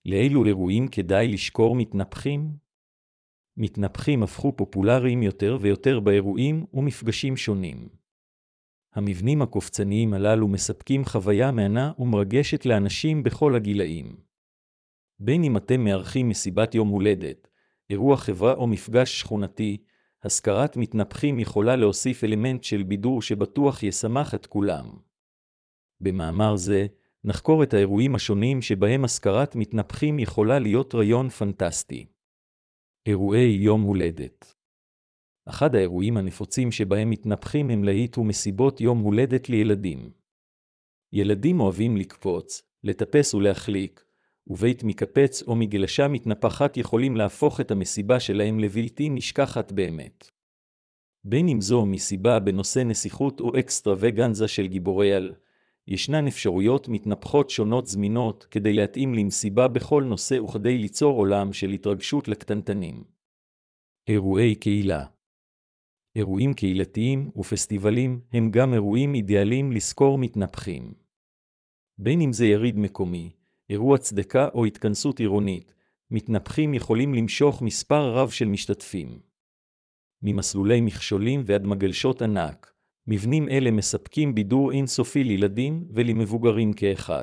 לאילו אירועים כדאי לשכור מתנפחים? מתנפחים הפכו פופולריים יותר ויותר באירועים ומפגשים שונים. המבנים הקופצניים הללו מספקים חוויה מהנה ומרגשת לאנשים בכל הגילאים. בין אם אתם מארחים מסיבת יום הולדת, אירוע חברה או מפגש שכונתי, השכרת מתנפחים יכולה להוסיף אלמנט של בידור שבטוח ישמח את כולם. במאמר זה, נחקור את האירועים השונים שבהם השכרת מתנפחים יכולה להיות רעיון פנטסטי. אירועי יום הולדת. אחד האירועים הנפוצים שבהם מתנפחים הם להיט ומסיבות יום הולדת לילדים. ילדים אוהבים לקפוץ, לטפס ולהחליק, ובית מקפץ או מגלשה מתנפחת יכולים להפוך את המסיבה שלהם לבלתי נשכחת באמת. בין אם זו מסיבה בנושא נסיכות או אקסטרווגנזה של גיבורי על, ישנן אפשרויות מתנפחות שונות זמינות כדי להתאים למסיבה בכל נושא וכדי ליצור עולם של התרגשות לקטנטנים. אירועי קהילה. אירועים קהילתיים ופסטיבלים הם גם אירועים אידיאליים לשכור מתנפחים. בין אם זה יריד מקומי, אירוע צדקה או התכנסות עירונית, מתנפחים יכולים למשוך מספר רב של משתתפים. ממסלולי מכשולים ועד מגלשות ענק, מבנים אלה מספקים בידור אינסופי לילדים ולמבוגרים כאחד.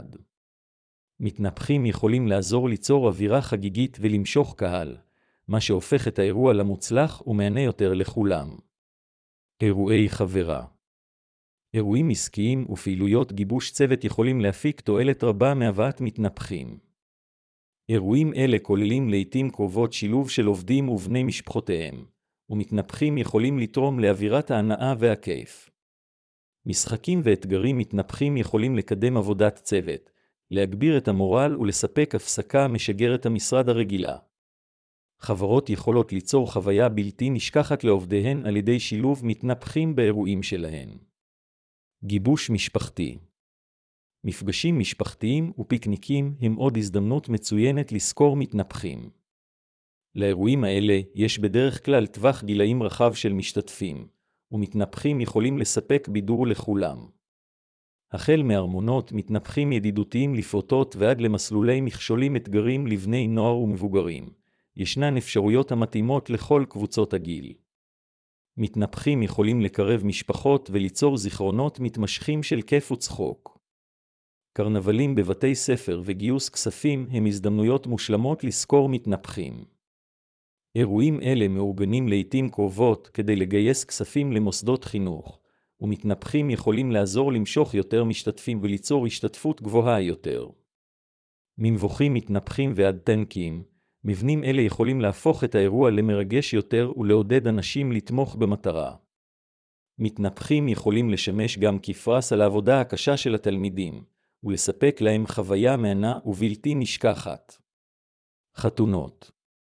מתנפחים יכולים לעזור ליצור אווירה חגיגית ולמשוך קהל, מה שהופך את האירוע למוצלח ומענה יותר לכולם. אירועי חברה. אירועים עסקיים ופעילויות גיבוש צוות יכולים להפיק תועלת רבה מהבאת מתנפחים. אירועים אלה כוללים לעתים קרובות שילוב של עובדים ובני משפחותיהם, ומתנפחים יכולים לתרום לאווירת ההנאה והכיף. משחקים ואתגרים מתנפחים יכולים לקדם עבודת צוות, להגביר את המורל ולספק הפסקה משגרת המשרד הרגילה. חברות יכולות ליצור חוויה בלתי נשכחת לעובדיהן על ידי שילוב מתנפחים באירועים שלהן. גיבוש משפחתי. מפגשים משפחתיים ופיקניקים הם עוד הזדמנות מצוינת לשכור מתנפחים. לאירועים האלה יש בדרך כלל טווח גילאים רחב של משתתפים, ומתנפחים יכולים לספק בידור לכולם. החל מארמונות מתנפחים ידידותיים לפעוטות ועד למסלולי מכשולים אתגרים לבני נוער ומבוגרים. ישנן אפשרויות המתאימות לכל קבוצות הגיל. מתנפחים יכולים לקרב משפחות וליצור זיכרונות מתמשכים של כיף וצחוק. קרנבלים בבתי ספר וגיוס כספים הם הזדמנויות מושלמות לשכור מתנפחים. אירועים אלה מאורגנים לעתים קרובות כדי לגייס כספים למוסדות חינוך, ומתנפחים יכולים לעזור למשוך יותר משתתפים וליצור השתתפות גבוהה יותר. ממבוכים מתנפחים ועד טנקים, מבנים אלה יכולים להפוך את האירוע למרגש יותר ולעודד אנשים לתמוך במטרה. מתנפחים יכולים לשמש גם כפרס על העבודה הקשה של התלמידים, ולספק להם חוויה מהנה ובלתי נשכחת. חתונות.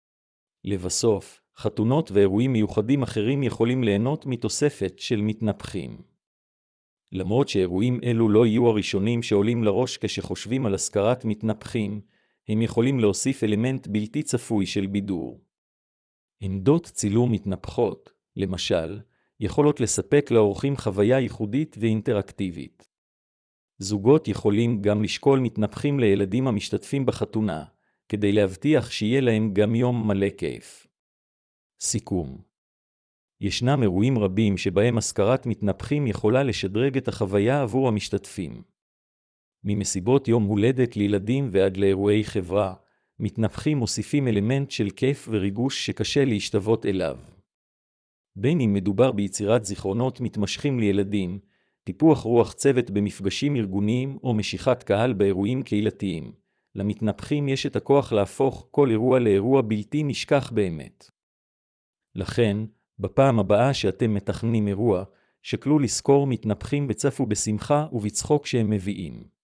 לבסוף, חתונות ואירועים מיוחדים אחרים יכולים ליהנות מתוספת של מתנפחים. למרות שאירועים אלו לא יהיו הראשונים שעולים לראש כשחושבים על השכרת מתנפחים, הם יכולים להוסיף אלמנט בלתי צפוי של בידור. עמדות צילום מתנפחות, למשל, יכולות לספק לאורחים חוויה ייחודית ואינטראקטיבית. זוגות יכולים גם לשקול מתנפחים לילדים המשתתפים בחתונה, כדי להבטיח שיהיה להם גם יום מלא כיף. סיכום. ישנם אירועים רבים שבהם השכרת מתנפחים יכולה לשדרג את החוויה עבור המשתתפים. ממסיבות יום הולדת לילדים ועד לאירועי חברה, מתנפחים מוסיפים אלמנט של כיף וריגוש שקשה להשתוות אליו. בין אם מדובר ביצירת זיכרונות מתמשכים לילדים, טיפוח רוח צוות במפגשים ארגוניים או משיכת קהל באירועים קהילתיים, למתנפחים יש את הכוח להפוך כל אירוע לאירוע בלתי נשכח באמת. לכן, בפעם הבאה שאתם מתכננים אירוע, שקלו לשכור מתנפחים וצפו בשמחה ובצחוק שהם מביאים.